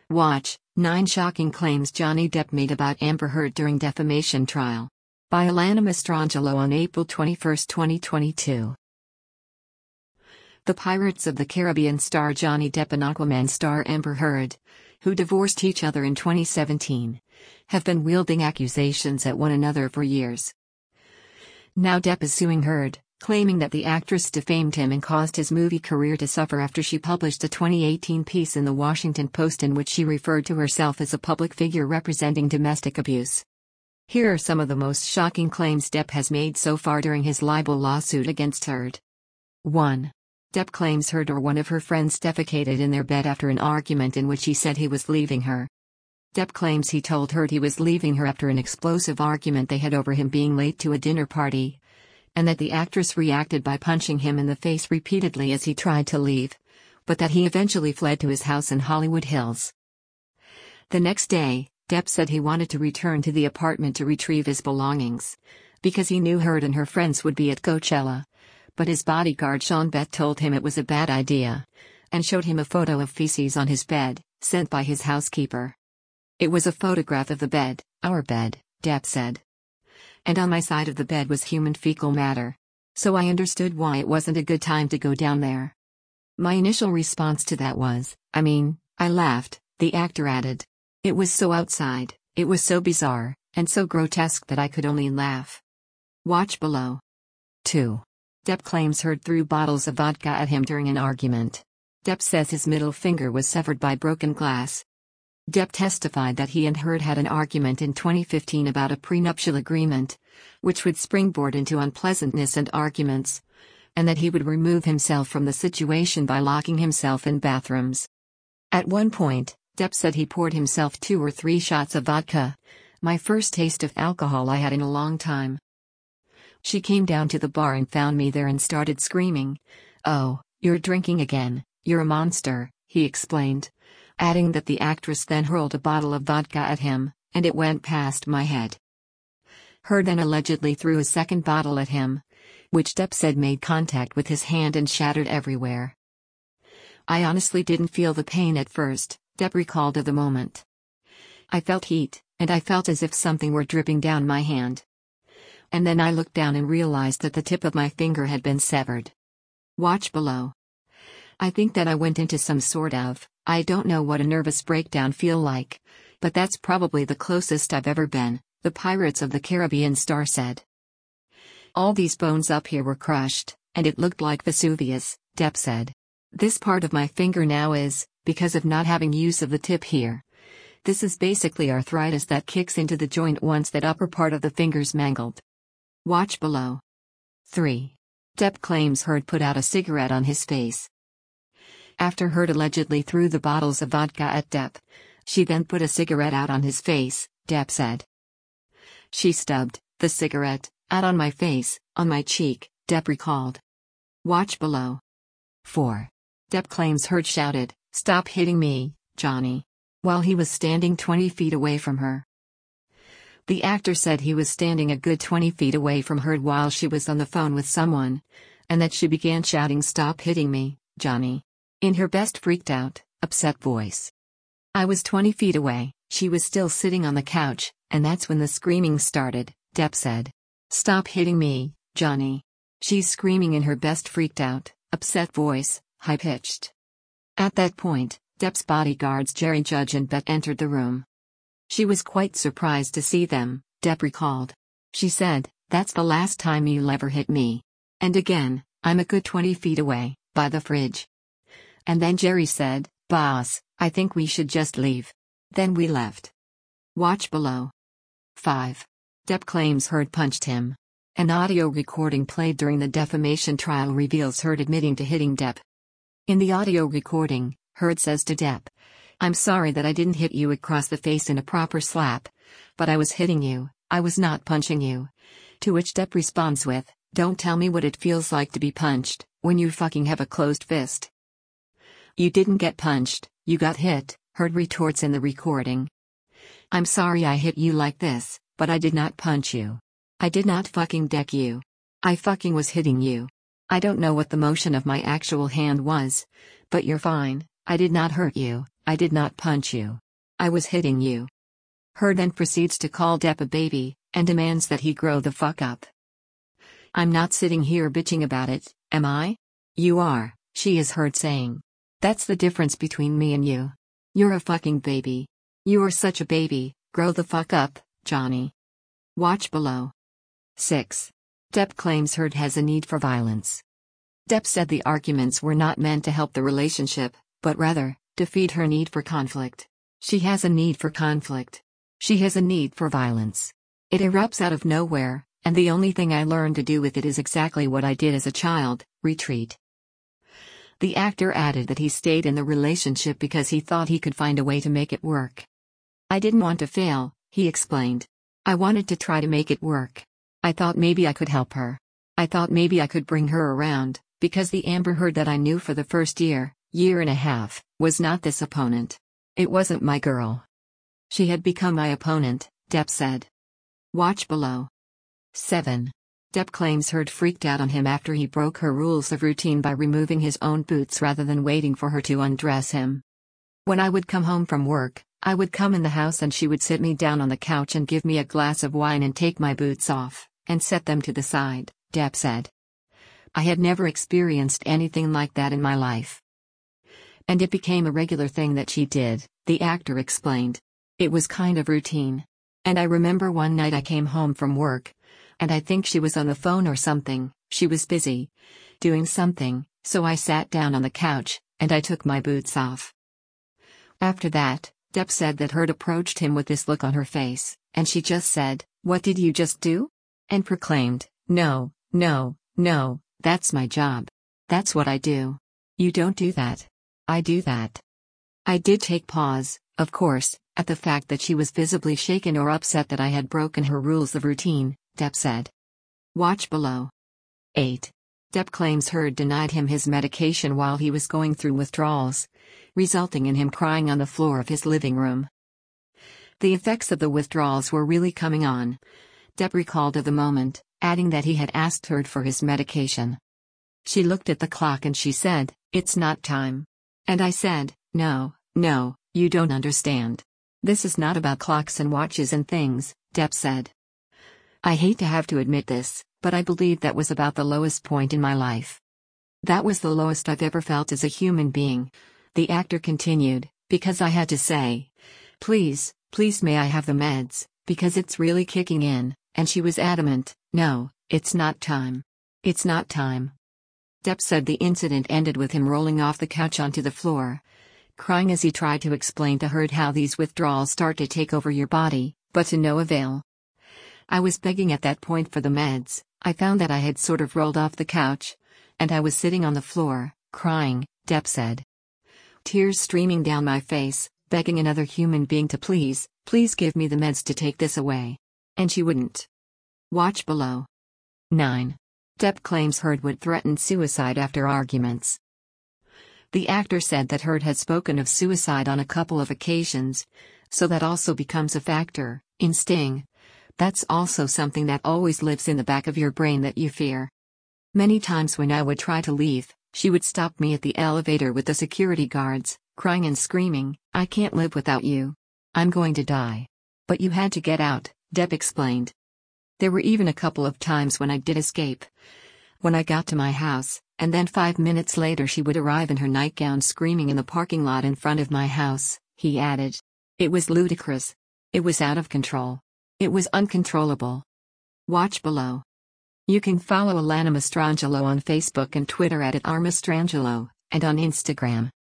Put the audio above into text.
Watch, 9 Shocking Claims Johnny Depp Made About Amber Heard During Defamation Trial. By Alana Mastrangelo on April 21, 2022. The Pirates of the Caribbean star Johnny Depp and Aquaman star Amber Heard, who divorced each other in 2017, have been wielding accusations at one another for years. Now Depp is suing Heard, claiming that the actress defamed him and caused his movie career to suffer after she published a 2018 piece in The Washington Post in which she referred to herself as a public figure representing domestic abuse. Here are some of the most shocking claims Depp has made so far during his libel lawsuit against Heard. 1. Depp claims Heard or one of her friends defecated in their bed after an argument in which he said he was leaving her. Depp claims he told Heard he was leaving her after an explosive argument they had over him being late to a dinner party, and that the actress reacted by punching him in the face repeatedly as he tried to leave, but that he eventually fled to his house in Hollywood Hills. The next day, Depp said he wanted to return to the apartment to retrieve his belongings, because he knew Heard and her friends would be at Coachella, but his bodyguard Sean Bett told him it was a bad idea, and showed him a photo of feces on his bed, sent by his housekeeper. It was a photograph of the bed, our bed, Depp said. And on my side of the bed was human fecal matter. So I understood why it wasn't a good time to go down there. My initial response to that was, I laughed, the actor added. It was so outside, it was so bizarre, and so grotesque that I could only laugh. Watch below. 2. Depp claims Heard threw bottles of vodka at him during an argument. Depp says his middle finger was severed by broken glass. Depp testified that he and Heard had an argument in 2015 about a prenuptial agreement, which would springboard into unpleasantness and arguments, and that he would remove himself from the situation by locking himself in bathrooms. At one point, Depp said he poured himself 2 or 3 shots of vodka, my first taste of alcohol I had in a long time. She came down to the bar and found me there and started screaming, "Oh, you're drinking again, you're a monster," he explained, adding that the actress then hurled a bottle of vodka at him, and it went past my head. Heard then allegedly threw a second bottle at him, which Depp said made contact with his hand and shattered everywhere. I honestly didn't feel the pain at first, Depp recalled of the moment. I felt heat, and I felt as if something were dripping down my hand. And then I looked down and realized that the tip of my finger had been severed. Watch below. I think that I went into some sort of, I don't know what a nervous breakdown feel like, but that's probably the closest I've ever been, the Pirates of the Caribbean star said. All these bones up here were crushed, and it looked like Vesuvius, Depp said. This part of my finger now is, because of not having use of the tip here. This is basically arthritis that kicks into the joint once that upper part of the finger's mangled. Watch below. 3. Depp claims Heard put out a cigarette on his face. After Heard allegedly threw the bottles of vodka at Depp, she then put a cigarette out on his face, Depp said. She stubbed the cigarette out on my face, on my cheek, Depp recalled. Watch below. 4. Depp claims Heard shouted, "Stop hitting me, Johnny," while he was standing 20 feet away from her. The actor said he was standing a good 20 feet away from Heard while she was on the phone with someone, and that she began shouting, "Stop hitting me, Johnny," in her best freaked out, upset voice. I was 20 feet away, she was still sitting on the couch, and that's when the screaming started, Depp said. "Stop hitting me, Johnny." She's screaming in her best freaked out, upset voice, high-pitched. At that point, Depp's bodyguards Jerry Judge and Bett entered the room. She was quite surprised to see them, Depp recalled. She said, "That's the last time you'll ever hit me. And again, I'm a good 20 feet away, by the fridge." And then Jerry said, "Boss, I think we should just leave." Then we left. Watch below. 5. Depp claims Heard punched him. An audio recording played during the defamation trial reveals Heard admitting to hitting Depp. In the audio recording, Heard says to Depp, "I'm sorry that I didn't hit you across the face in a proper slap, but I was hitting you, I was not punching you." To which Depp responds with, "Don't tell me what it feels like to be punched, when you fucking have a closed fist." "You didn't get punched, you got hit," Heard retorts in the recording. "I'm sorry I hit you like this, but I did not punch you. I did not fucking deck you. I fucking was hitting you. I don't know what the motion of my actual hand was, but you're fine, I did not hurt you, I did not punch you. I was hitting you. Heard then proceeds to call Depp a baby, and demands that he grow the fuck up. I'm not sitting here bitching about it, am I? You are, she is heard saying. That's the difference between me and you. You're a fucking baby. You are such a baby, grow the fuck up, Johnny. Watch below. 6. Depp claims Heard has a need for violence. Depp said the arguments were not meant to help the relationship, but rather, to feed her need for conflict. She has a need for conflict. She has a need for violence. It erupts out of nowhere, and the only thing I learned to do with it is exactly what I did as a child, retreat. The actor added that he stayed in the relationship because he thought he could find a way to make it work. I didn't want to fail, he explained. I wanted to try to make it work. I thought maybe I could help her. I thought maybe I could bring her around, because the Amber Heard that I knew for the first year and a half, was not this opponent. It wasn't my girl. She had become my opponent, Depp said. Watch below. 7. Depp claims Heard freaked out on him after he broke her rules of routine by removing his own boots rather than waiting for her to undress him. When I would come home from work, I would come in the house and she would sit me down on the couch and give me a glass of wine and take my boots off, and set them to the side, Depp said. I had never experienced anything like that in my life. And it became a regular thing that she did, the actor explained. It was kind of routine. And I remember one night I came home from work, and I think she was on the phone or something, she was busy doing something, so I sat down on the couch, and I took my boots off. After that, Depp said that Heard approached him with this look on her face, and she just said, "What did you just do?" and proclaimed, "No, no, no, that's my job. That's what I do. You don't do that. I do that." I did take pause, of course, at the fact that she was visibly shaken or upset that I had broken her rules of routine, Depp said. Watch below. 8. Depp claims Heard denied him his medication while he was going through withdrawals, resulting in him crying on the floor of his living room. The effects of the withdrawals were really coming on, Depp recalled of the moment, adding that he had asked Heard for his medication. She looked at the clock and she said, "It's not time." And I said, No, you don't understand. This is not about clocks and watches and things," Depp said. I hate to have to admit this, but I believe that was about the lowest point in my life. That was the lowest I've ever felt as a human being, the actor continued, because I had to say, please may I have the meds, because it's really kicking in, and she was adamant, "No, it's not time. It's not time." Depp said the incident ended with him rolling off the couch onto the floor, crying as he tried to explain to Heard how these withdrawals start to take over your body, but to no avail. I was begging at that point for the meds. I found that I had sort of rolled off the couch, and I was sitting on the floor, crying, Depp said. Tears streaming down my face, begging another human being to please give me the meds to take this away. And she wouldn't. Watch below. 9. Depp claims Heard would threaten suicide after arguments. The actor said that Heard had spoken of suicide on a couple of occasions, so that also becomes a factor in staying. That's also something that always lives in the back of your brain that you fear. Many times when I would try to leave, she would stop me at the elevator with the security guards, crying and screaming, "I can't live without you. I'm going to die." But you had to get out, Depp explained. There were even a couple of times when I did escape. When I got to my house, and then 5 minutes later she would arrive in her nightgown screaming in the parking lot in front of my house, he added. It was ludicrous. It was out of control. It was uncontrollable. Watch below. You can follow Alana Mastrangelo on Facebook and Twitter @RMastrangelo, and on Instagram